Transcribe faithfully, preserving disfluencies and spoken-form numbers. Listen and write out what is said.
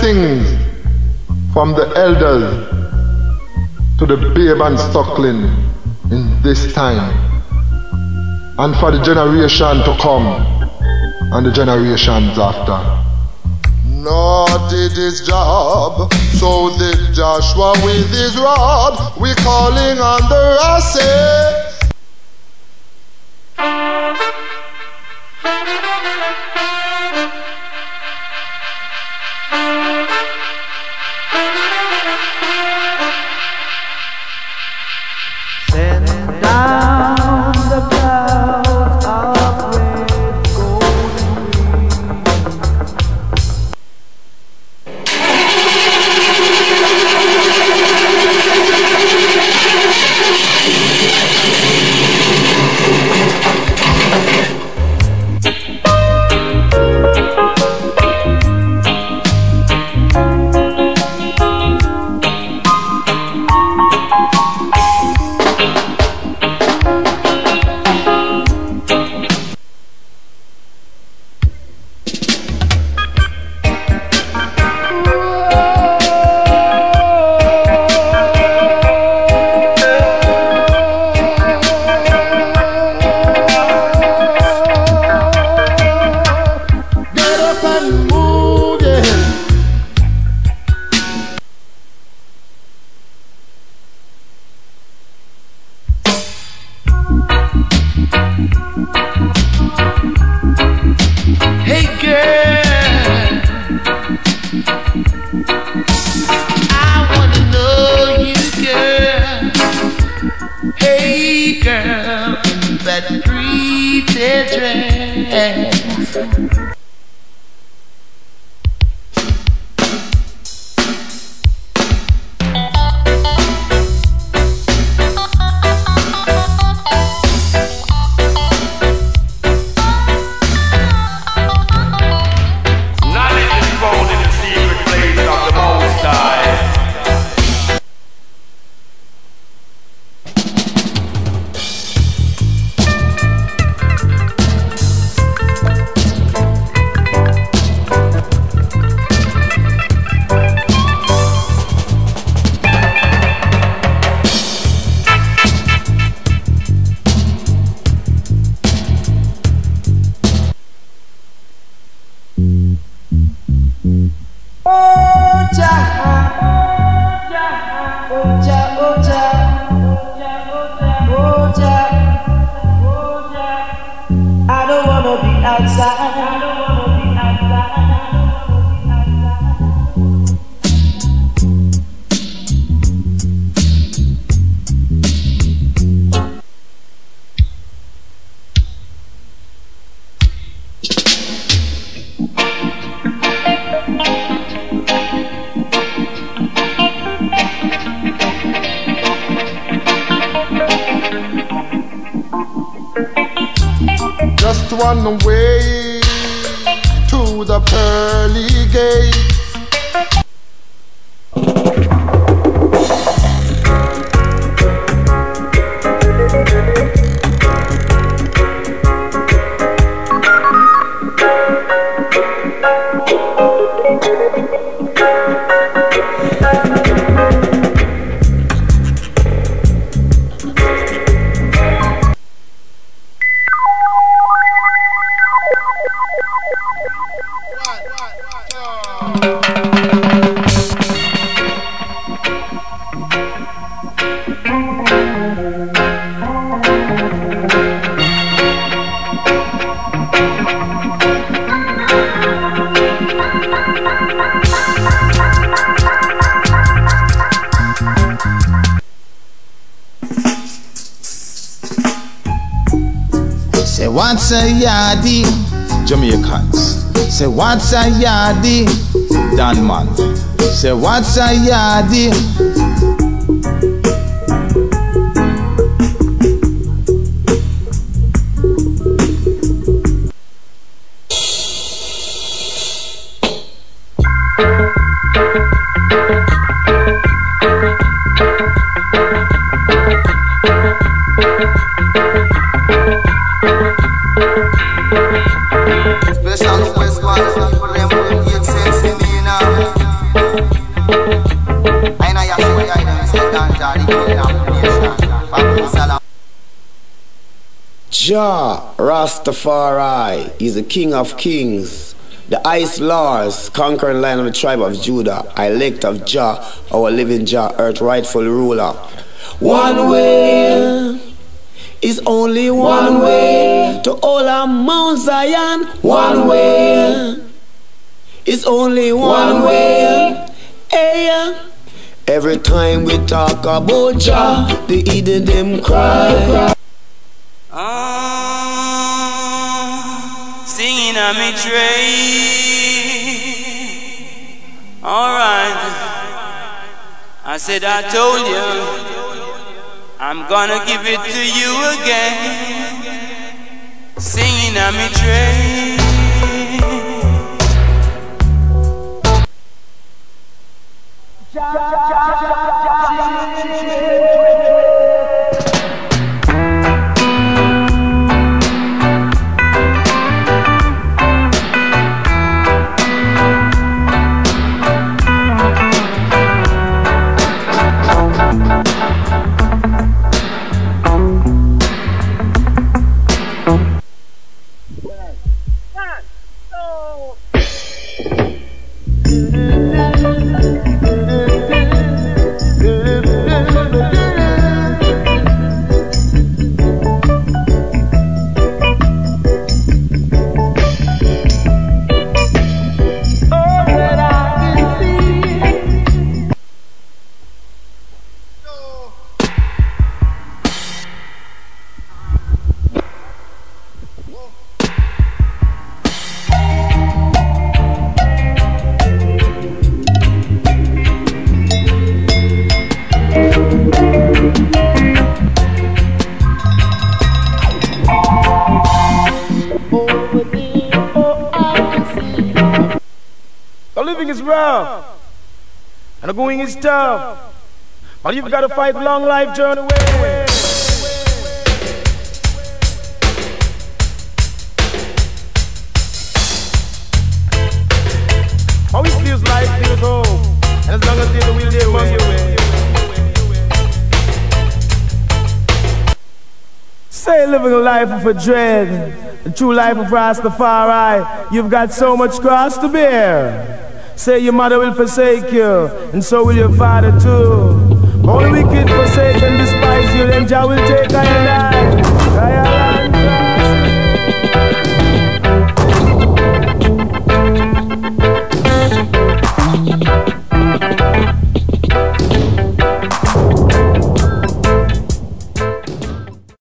blessings from the elders to the babe and suckling in this time, and for the generation to come and the generations after. Not did his job, so did Joshua with his rod. We calling on the Raseh. Just one way to the pearly gates. Say what's a yardie, Jamaicans. Say what's a yardie, Danman. Say what's a yardie. Special request, man. People them make sense in me now. I know you see I don't say that the nation. Jah Rastafari is the King of Kings, the Ice Lords, conquering Lion of the tribe of Judah, elect of Jah, our living Jah, earth rightful ruler. One way is only one way to all of Mount Zion. One way is only one way. Hey, every time we talk about Jah, the heathen them cry. Ah, singing on me train. Alright, I said I told you I'm gonna give it to you again. Singing on me train. And the going is tough, but you've got to fight long life journey way. Always feels life, feels hope, and as long as there's a will, there must be a way. Say living a life of a dread, the true life of Rastafari. You've got so much cross to bear. Say your mother will forsake you, and so will your father too. All wicked forsake and despise you, then Jah will take on your life.